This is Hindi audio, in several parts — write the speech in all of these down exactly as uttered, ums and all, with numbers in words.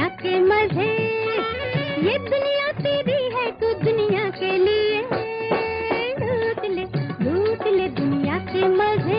दुनिया के मजे, ये दुनिया तेरी है तू दुनिया के लिए लूट ले, लूट ले दुनिया के मजे।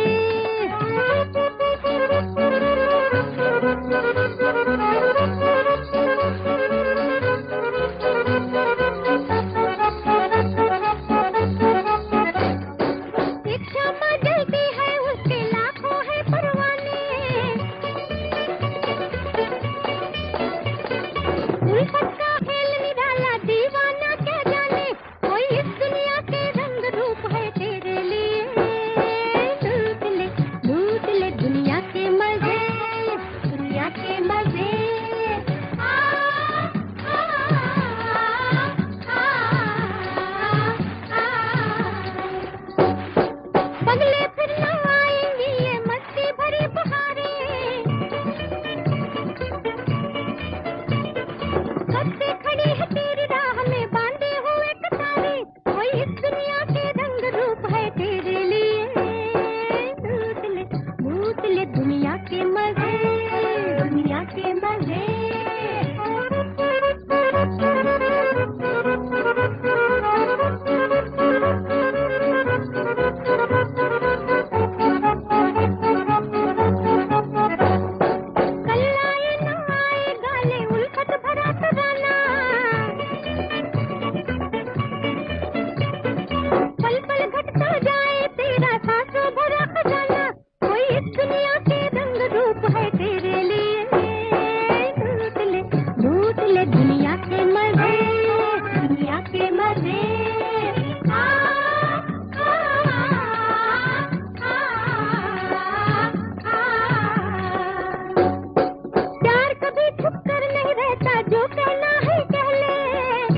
दुनिया के मजे, दुनिया के मजे। कल आए न आए गाले उल्फत भरा तराना, पल पल घटता जाए तेरा सांसों भरा खजाना। कोई इस दुनिया के रंग रूप है तेरे लिए लूट ले, लूट ले दुनिया के मजे, दुनिया के मजे। आ, आ, आ, आ, आ। प्यार कभी छुप कर नहीं रहता, जो कहना है कह ले।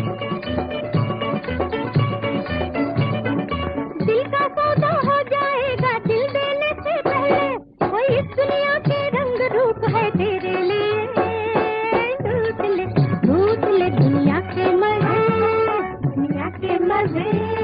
दिल का सौदा हो जाएगा दिल देने से पहले। कोई इस दुनिया के रंग रूप है तेरे लिए लूट ले, लूट ले दुनिया के मजे, दुनिया के मजे।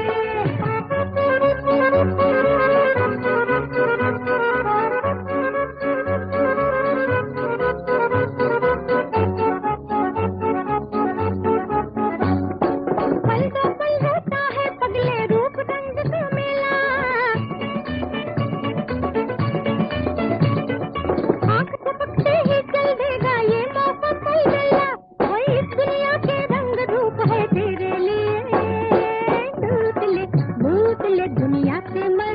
पल दो पल होता है पगले रूप रंग का मेला, आँख झपकते ही चल देगा ये मौका कोई गया। कोई इस दुनिया के रंग रूप है तेरे लिए लूट ले, लूट ले दुनिया के मजे।